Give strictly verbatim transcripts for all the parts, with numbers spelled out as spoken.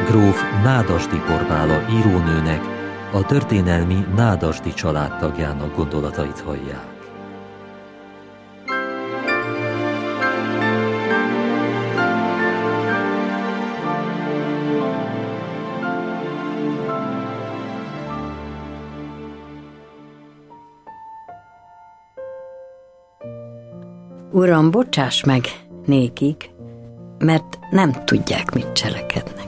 Gróf Nádasdy Borbála írónőnek, a történelmi Nádasdy családtagjának gondolatait hallják. Uram, bocsáss meg nékik, mert nem tudják, mit cselekednek.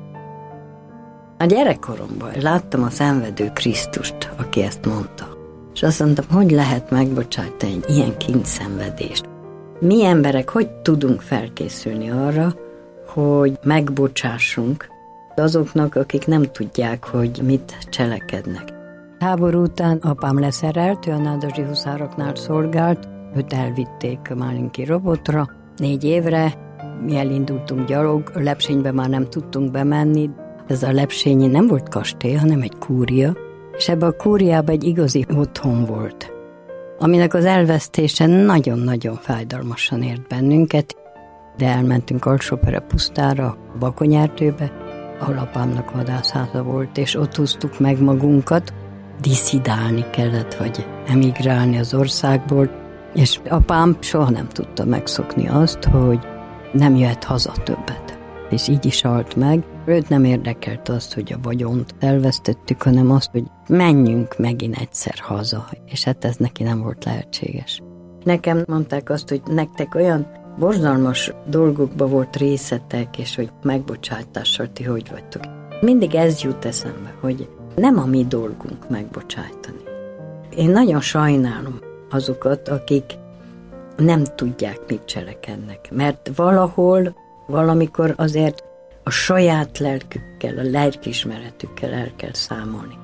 A gyerekkoromban láttam a szenvedő Krisztust, aki ezt mondta. És azt mondtam, hogy lehet megbocsájtani egy ilyen kíndszenvedést. Mi emberek hogy tudunk felkészülni arra, hogy megbocsássunk azoknak, akik nem tudják, hogy mit cselekednek. Háború után apám leszerelt, ő a nádasdy huszároknál szolgált, őt elvitték a Málinki robotra négy évre, mi elindultunk gyalog, a Lepsénybe már nem tudtunk bemenni. Ez a Lepsényi nem volt kastély, hanem egy kúria, és ebben a kúriában egy igazi otthon volt, aminek az elvesztése nagyon-nagyon fájdalmasan ért bennünket, de elmentünk Alsópere pusztára, Bakonyártőbe, ahol apámnak vadászháza volt, és ott húztuk meg magunkat, diszidálni kellett, vagy emigrálni az országból, és apám soha nem tudta megszokni azt, hogy nem jöhet haza többet. És így is halt meg. Őt nem érdekelt azt, hogy a vagyont elvesztettük, hanem azt, hogy menjünk megint egyszer haza. És hát ez neki nem volt lehetséges. Nekem mondták azt, hogy nektek olyan borzalmas dolgokba volt részetek, és hogy megbocsájtással ti hogy vagytok. Mindig ez jut eszembe, hogy nem a mi dolgunk megbocsájtani. Én nagyon sajnálom azokat, akik nem tudják, mit cselekednek. Mert valahol, valamikor azért a saját lelkükkel, a lelkiismeretükkel el kell számolni.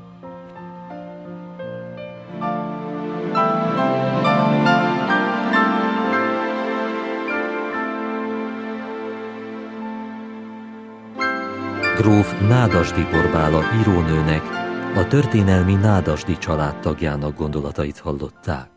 Gróf Nádasdy Borbála írónőnek, a történelmi Nádasdy családtagjának gondolatait hallották.